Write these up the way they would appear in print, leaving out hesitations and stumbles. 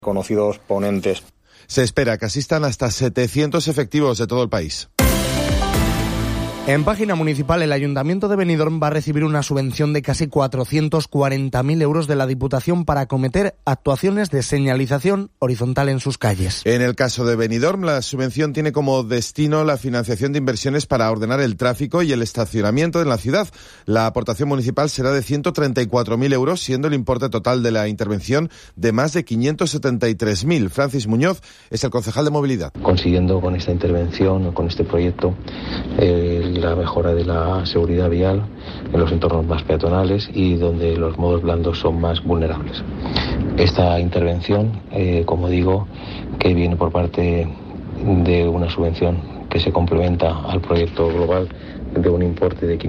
conocidos ponentes. Se espera que asistan hasta 700 efectivos de todo el país. En página municipal, el Ayuntamiento de Benidorm va a recibir una subvención de casi 440.000 euros de la Diputación para acometer actuaciones de señalización horizontal en sus calles. En el caso de Benidorm, la subvención tiene como destino la financiación de inversiones para ordenar el tráfico y el estacionamiento en la ciudad. La aportación municipal será de 134.000 euros, siendo el importe total de la intervención de más de 573.000. Francis Muñoz es el concejal de movilidad. Consiguiendo con esta intervención o con este proyecto la mejora de la seguridad vial en los entornos más peatonales y donde los modos blandos son más vulnerables. Esta intervención, como digo, que viene por parte de una subvención que se complementa al proyecto global de un importe de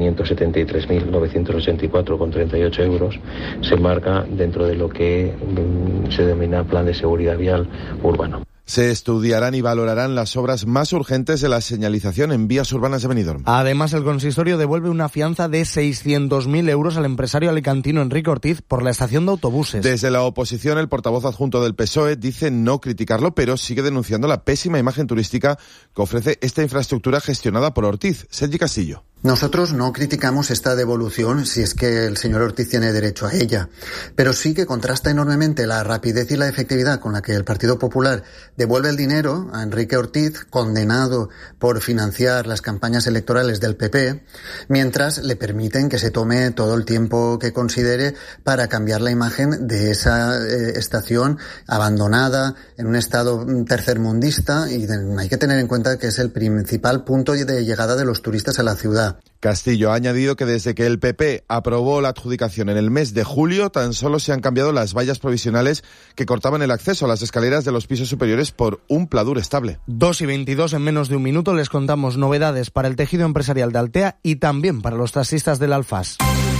573.984,38 euros, se enmarca dentro de lo que se denomina Plan de Seguridad Vial Urbano. Se estudiarán y valorarán las obras más urgentes de la señalización en vías urbanas de Benidorm. Además, el consistorio devuelve una fianza de 600.000 euros al empresario alicantino Enrique Ortiz por la estación de autobuses. Desde la oposición, el portavoz adjunto del PSOE dice no criticarlo, pero sigue denunciando la pésima imagen turística que ofrece esta infraestructura gestionada por Ortiz. Sergi Castillo. Nosotros no criticamos esta devolución si es que el señor Ortiz tiene derecho a ella, pero sí que contrasta enormemente la rapidez y la efectividad con la que el Partido Popular devuelve el dinero a Enrique Ortiz, condenado por financiar las campañas electorales del PP, mientras le permiten que se tome todo el tiempo que considere para cambiar la imagen de esa estación abandonada, en un estado tercermundista, y hay que tener en cuenta que es el principal punto de llegada de los turistas a la ciudad. Castillo ha añadido que desde que el PP aprobó la adjudicación en el mes de julio, tan solo se han cambiado las vallas provisionales que cortaban el acceso a las escaleras de los pisos superiores por un pladur estable. 2:22, en menos de un minuto les contamos novedades para el tejido empresarial de Altea y también para los taxistas del Alfàs.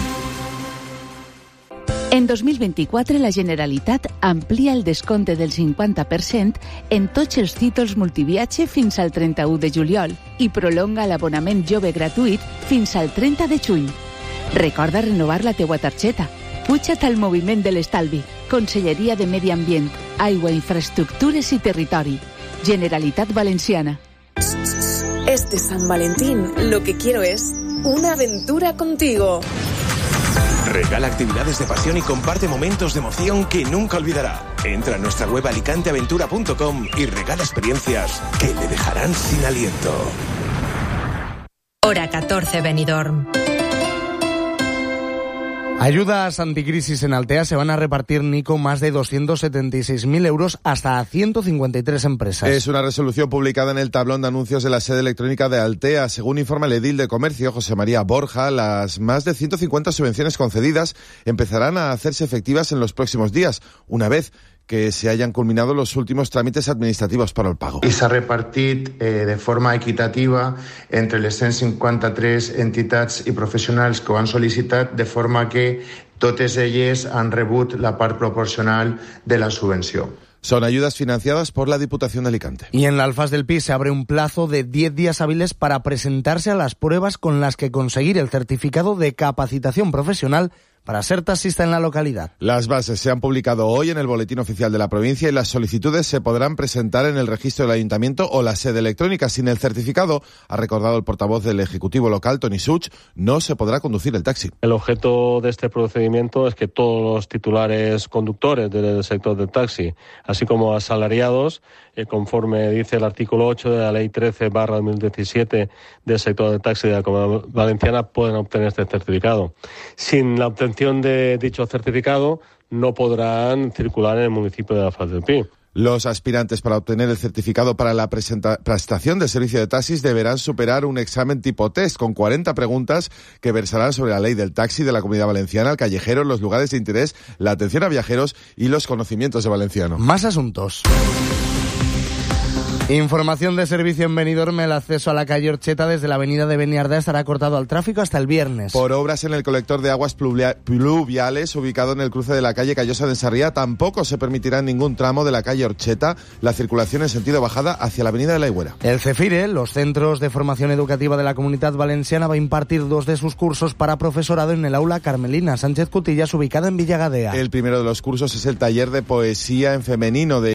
En 2024, la Generalitat amplia el descompte del 50% en tots els títols multiviatge fins al 31 de juliol i prolonga l'abonament jove gratuït fins al 30 de juny. Recorda renovar la teua targeta. Puja't al moviment de l'estalvi. Conselleria de Medi Ambient, Aigua, Infraestructures i Territori. Generalitat Valenciana. Este San Valentín, lo que quiero es una aventura contigo. Regala actividades de pasión y comparte momentos de emoción que nunca olvidará. Entra en nuestra web alicanteaventura.com y regala experiencias que le dejarán sin aliento. Hora 14, Benidorm. Ayudas anticrisis en Altea. Se van a repartir, Nico, más de 276.000 euros hasta a 153 empresas. Es una resolución publicada en el tablón de anuncios de la sede electrónica de Altea. Según informa el edil de Comercio, José María Borja, las más de 150 subvenciones concedidas empezarán a hacerse efectivas en los próximos días, una vez que se hayan culminado los últimos tràmits administratius per al pago. I s'ha repartit de forma equitativa entre les 153 entitats i professionals que ho han sol·licitat, de forma que totes elles han rebut la part proporcional de la subvenció. Son ayudas financiadas por la Diputación de Alicante. Y en la Alfàs del Pi se abre un plazo de 10 días hábiles para presentarse a las pruebas con las que conseguir el certificado de capacitación profesional para ser taxista en la localidad. Las bases se han publicado hoy en el Boletín Oficial de la provincia y las solicitudes se podrán presentar en el registro del ayuntamiento o la sede electrónica. Sin el certificado, ha recordado el portavoz del Ejecutivo local, Toni Such, no se podrá conducir el taxi. El objeto de este procedimiento es que todos los titulares conductores del sector del taxi, así como asalariados, conforme dice el artículo 8 de la Ley 13/2017 del sector del taxi de la Comunidad Valenciana, pueden obtener este certificado. Sin la obtención de dicho certificado, no podrán circular en el municipio de Alfàs del Pi. Los aspirantes para obtener el certificado para la prestación de servicio de taxis deberán superar un examen tipo test con 40 preguntas que versarán sobre la ley del taxi de la Comunidad Valenciana, el callejero, los lugares de interés, la atención a viajeros y los conocimientos de valenciano. Más asuntos. Información de servicio en Benidorm: el acceso a la calle Orcheta desde la avenida de Beniardá estará cortado al tráfico hasta el viernes. Por obras en el colector de aguas pluviales ubicado en el cruce de la calle Callosa de Ensarría, tampoco se permitirá en ningún tramo de la calle Orcheta la circulación en sentido bajada hacia la avenida de la Higuera. El CEFIRE, los Centros de Formación Educativa de la Comunidad Valenciana, va a impartir 2 de sus cursos para profesorado en el aula Carmelina Sánchez Cutillas, ubicada en Villagadea. El primero de los cursos es el taller de poesía en femenino de